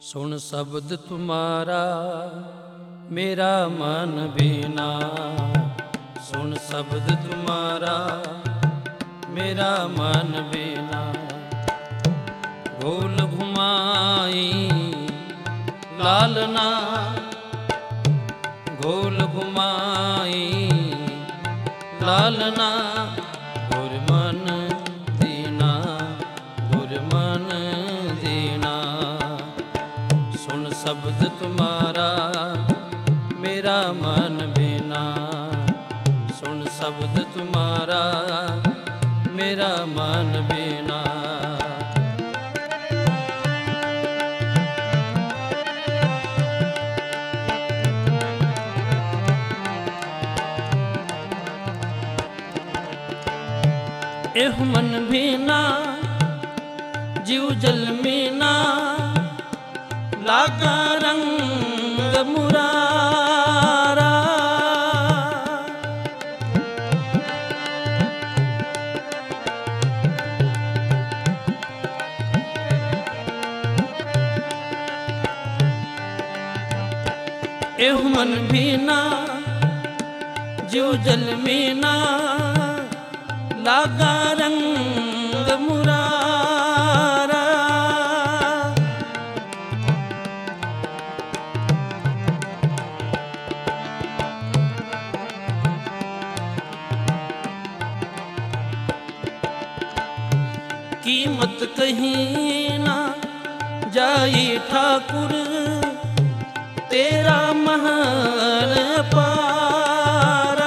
सुन शब्द तुम्हारा मेरा मन बीना। सुन शब्द तुम्हारा मेरा मन बीना। गोल घुमाई लालना, गोल घुमाई लालना। गुर मन दीना, गुर मन दीना। सुन शब्द तुम्हारा मेरा मन बीना। सुन शब्द तुम्हारा मेरा मन बीना। एह मन बीना जीव जल मीना। लागा रंग मुरारा, एह मन बीना जीव जल मीना। लागा रंग मुरारा, कीमत कहीं ना जाई ठाकुर तेरा महल पारा।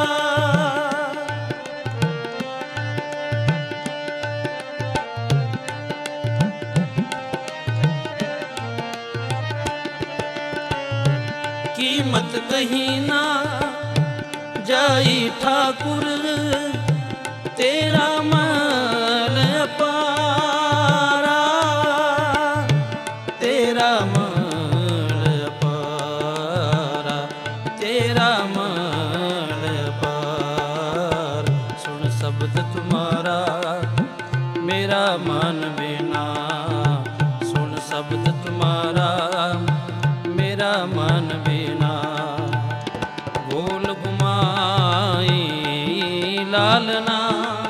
कीमत कहीं ना जाई ठाकुर तेरा महल पारा। तेरा महल पारा, तेरा महल पार। सुन शब्द तुम्हारा मेरा मन बीना। सुन शब्द तुम्हारा मेरा मन बीना। गोल घुमाई लालना,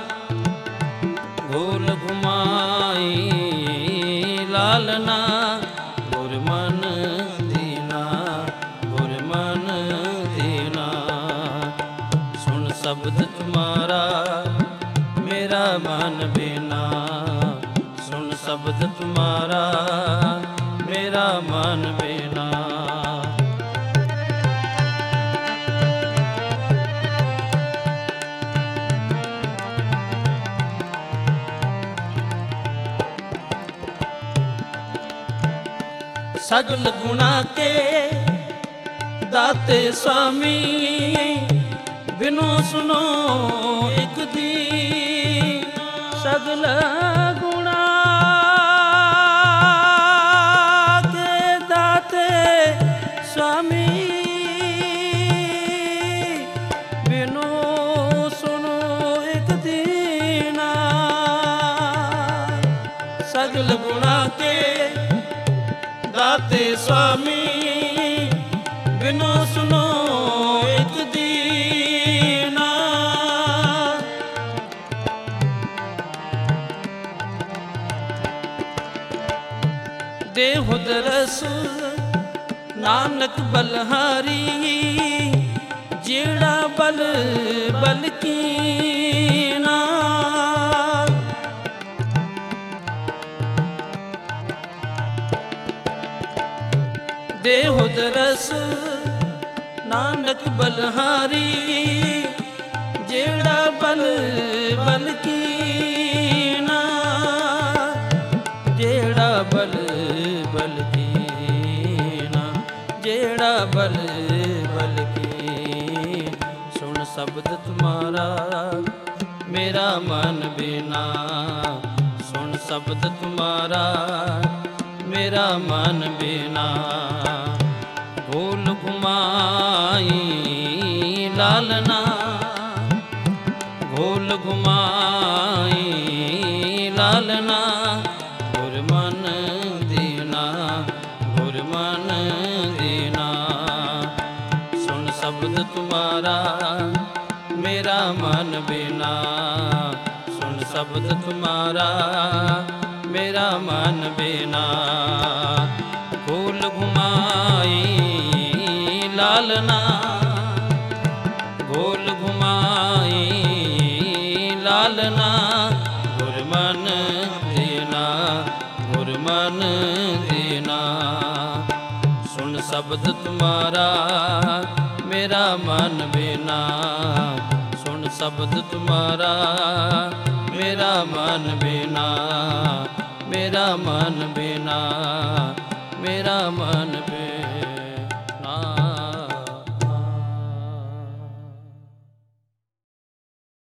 गोल घुमाई लालना। गुर मन दीना, गुर मन दीना। सुन शब्द तुम्हारा मेरा मन बीना। सुन शब्द तुम्हारा मेरा मन बीना। सगल गुणा के दाते स्वामी बिनु सुनो एक दी। सगल गुणा के दाते स्वामी बिनु सुनो एक दीना। सगल गुणा के दाते स्वामी बिनु सुनो एक दीना। देहु दरस नानक बलहारी। जेड़ा बल बल कीना। देहु दरस नानक बलहारी। जेड़ा बल बल कीना। जेड़ा बल बल कीना, जेड़ा बल बल कीन। सुन शब्द तुम्हारा मेरा मन बीना। सुन शब्द तुम्हारा मेरा मन बीना। गोल घुमाई लालना, गोल घुमाई लालना। गुर मन दीना, शब्द तुम्हारा मेरा मन बिना, सुन शब्द तुम्हारा मेरा मन बिना। गोल घुमाई लालना, गोल घुमाई लालना, गुरमन देना, गुरमन देना। सुन शब्द तुम्हारा मेरा मन बिना, सुन शब्द तुम्हारा मेरा मन बिना, मेरा मन बिना, मेरा मन